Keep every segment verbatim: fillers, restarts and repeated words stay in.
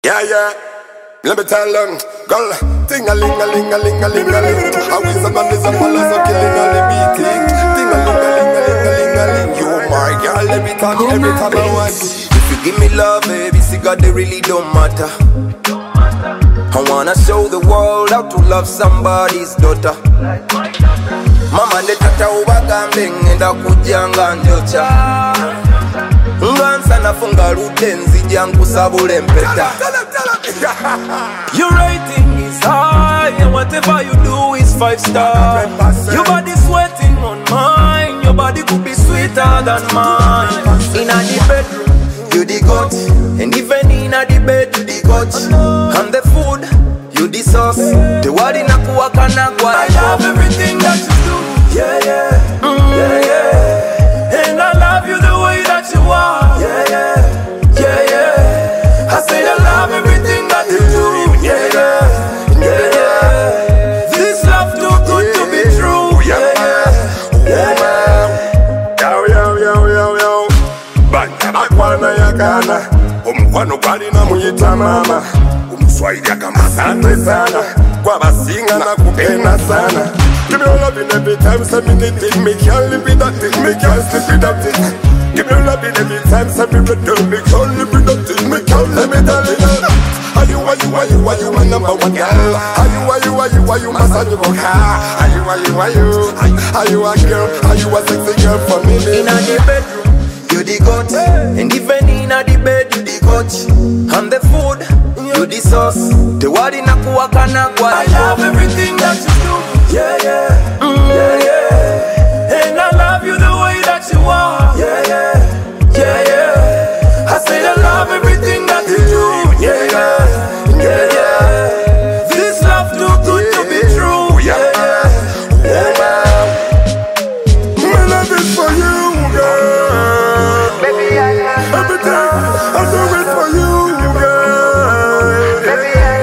Yeah, yeah. Let me tell them, girl, ting a ling a ling a ling a ling a ling. I wish some man is a follow so killing all the beating. Ting a ling a ling a ling a ling a ling. You my girl, every time, every time I want. If you give me love, baby, see God, they really don't matter. I wanna show the world how to love somebody's daughter. Mama ne tata ubagambing enda kujanga njocha. Ngansa nafunga rudenzi jangu sabule mpeta. Your rating is high, and whatever you do is five star. Your body sweating on mine, your body could be sweeter than mine. In a the bedroom, you the goat, and even in a the bed, you the coach. And the food, you the sauce. The word in a kuwakana kwa. I love everything that you do, yeah yeah, mm, yeah yeah. And I love you the way that you are, yeah yeah, yeah yeah. I say I love everything that you do, yeah yeah, yeah yeah. This love too good to be true, yeah yeah, yeah yeah. Yo yo yo yo yo. Banya bakwana yakana, umkwano kwali na muyita mama. Umswahili kama asante sana, kwa basinga na kupenda sana. Give me all love in every time, send me the thing, me can't live without it, me can't sleep without it. Give me all love in every time, send me return, me can't live without it, me can't let me down. Are you, are you, are you, are you my number one girl? Are you, are you, are you, are you my son-in-law? Are you, are you, are you, are you a girl? Are you a sexy girl for me? In a the bedroom, you the goat, and even in a the bed, you the coach. And the food, you the sauce. The word in a kuwakana kwa. I love everything that you do, yeah yeah, mm, yeah yeah. And I love you the way that you are, yeah yeah, yeah yeah. I say I love everything that you do, yeah yeah, yeah yeah. This love too good to be true, yeah yeah, yeah yeah. My love is for you, girl. Baby, I love everything I do it for you, girl. Baby, I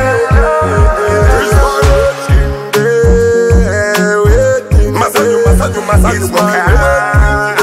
It's my waiting day, waiting. Masanyu, masanyu, masanyu, it's my waiting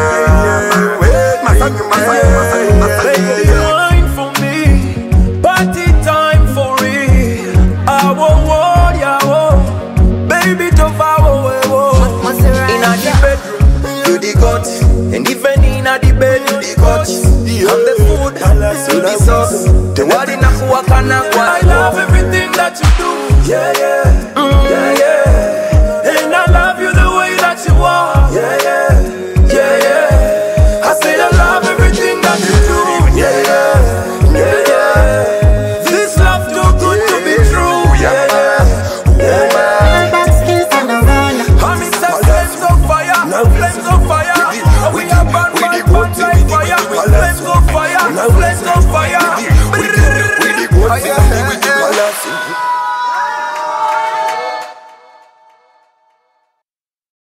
day. Masanyu, masanyu, masanyu, masanyu. Baby, wine for me, party time for real. I won't worry, I won't. Baby, to follow, In a the bedroom, you the goat, and even in a the bed, you the coach. And the food, you the sauce. The word in a kuwakana kwa. I love everything that you do, yeah yeah, mm, yeah yeah. And I love you the way that you are, yeah yeah, yeah yeah. I say I love everything that you do, yeah yeah, yeah yeah. This love too good to be true, yeah yeah, yeah yeah. I'm in some flames of fire, flames of fire. We are burned by one like fire, flames of fire, flames of fire. We the goat, we the goat, we the goat.